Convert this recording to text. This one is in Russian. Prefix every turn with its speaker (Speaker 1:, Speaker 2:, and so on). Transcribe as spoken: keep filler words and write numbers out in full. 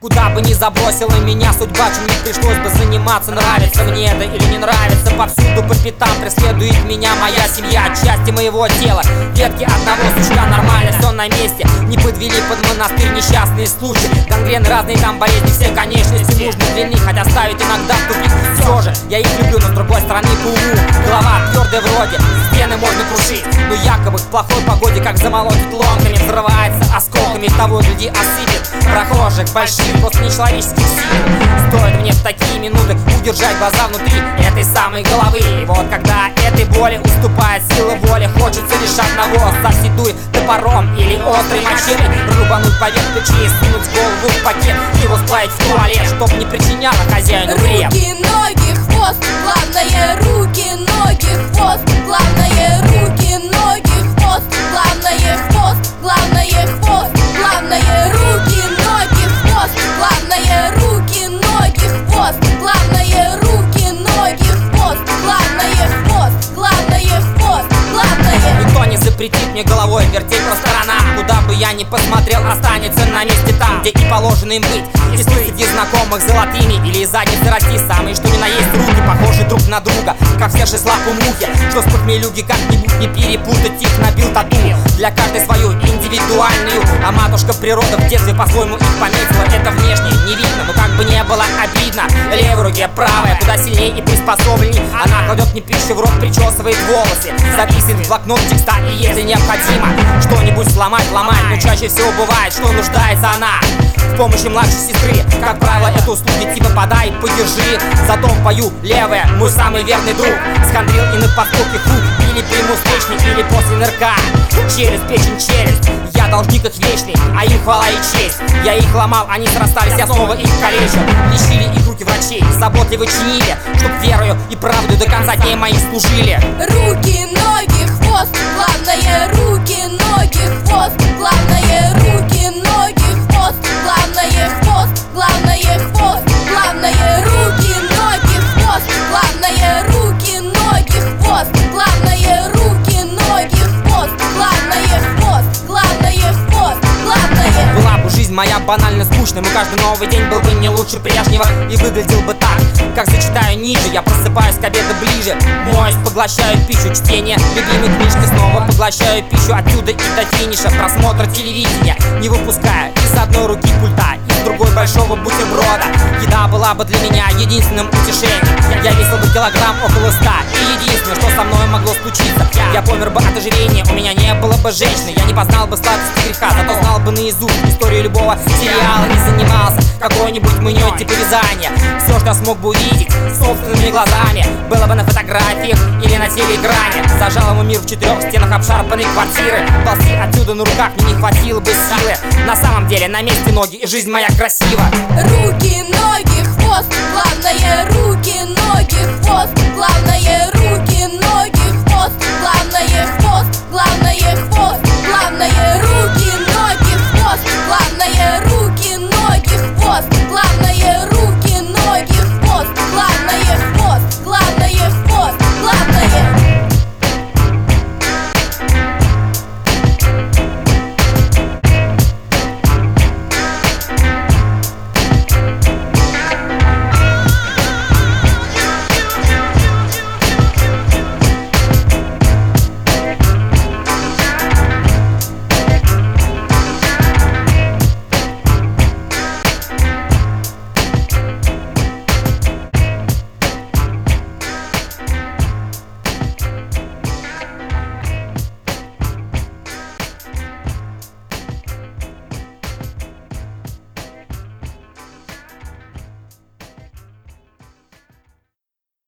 Speaker 1: Куда бы ни забросила меня судьба, чем не пришлось бы заниматься. Нравится мне это или не нравится, повсюду по пятам преследует меня моя семья, части моего тела, ветки одного сучка. Нормально, все на месте, не подвели под монастырь несчастные случаи. Гангрены, разные там болезни, все конечности нужны для них, хотя ставить иногда в тупик. Все же, я их люблю, но с другой стороны по уму. Голова твердая вроде, стены можно крушить, но якобы в плохой погоде, как замолотит ломками, взрывается осколками, того гляди осыпет прохожих больших, просто нечеловеческих сил. Стоит мне в такие минуты удержать глаза внутри этой самой головы. И вот когда этой боли уступает сила воли, хочется лишь одного: соседуй топором или острой мачете, рубануть поверх плечей, сунуть голову в пакет и восплавить в туалет, чтоб не причиняло хозяину вред.
Speaker 2: Руки, ноги, хвост, главное руки, ноги, хвост, главное руки, ноги, хвост, главное хвост, главное хвост, главное руки, ноги, хвост, главное руки, ноги, хвост, главное руки, ноги, хвост, главное хвост, главное хвост, главное.
Speaker 1: Никто не запретит мне головой вертеть по сторонам. Куда бы я ни посмотрел, останется на месте там, где и положено им быть. И среди знакомых золотыми или из задницы расти, самые что ни на есть руки похожи друг на друга, как все шесть лап у мухи, что с похмелюги как-нибудь не перепутать, их набил тату. Для каждой свою индивидуальную, а матушка природа в детстве по-своему их пометила. Это внешне не видно, но как бы не было обидно. Левой руке правая, куда сильнее и приспособленней. Она кладет мне пищу в рот, причесывает волосы, записывает в блокнот текста, и если необходимо что-нибудь сломать, ломать. Но чаще всего бывает, что нуждается она в помощи младшей сестры. Как правило, это услуги типа подай, подержи. Зато пою левая, мой самый верный друг. Схандрил и на подкорке хук, или приму встречный, или после нырка через печень, челюсть. Я должник их вечный, а им хвала и честь. Я их ломал, они срастались, я снова их калечил. Лечили их руки врачей, заботливо чинили, чтоб верою и правдой до конца дней моих служили.
Speaker 2: Руки, ноги, хвост, главное руки, ноги, хвост, главное руки, ноги, хвост, главное хвост, главное хвост, главное руки, ноги, хвост, главное руки, ноги, хвост, главное руки, ноги, хвост, главное хвост, главное хвост, главное.
Speaker 1: Была бы жизнь моя банально скучной, мой каждый новый день был бы не лучше прежнего и выглядел бы так, как зачитаю ниже. Я просыпаюсь к обеду ближе, моюсь, поглощаю пищу, чтение любимой книжки, снова поглощаю пищу отсюда и до финиша. Просмотр телевидения, не выпуская из одной руки пульта, из другой большого бутерброда. Еда была бы для меня единственным утешением. Я весил бы килограмм около ста, и единственное, что со мной могло случиться, я помер бы от ожирения, у меня не было бы женщины, я не познал бы сладости греха, зато знал бы наизусть историю любого сериала и занимался какой-нибудь мнёй типа вязания. Все, что я смог бы увидеть собственными глазами, было бы на фотографиях или на телеэкране. Зажал ему мир в четырех стенах обшарпанной квартиры. Ползти отсюда на руках мне не хватило бы силы. На самом деле на месте ноги, и жизнь моя красива.
Speaker 2: Руки, ноги, хвост, главное руки, ноги, хвост, главное руки.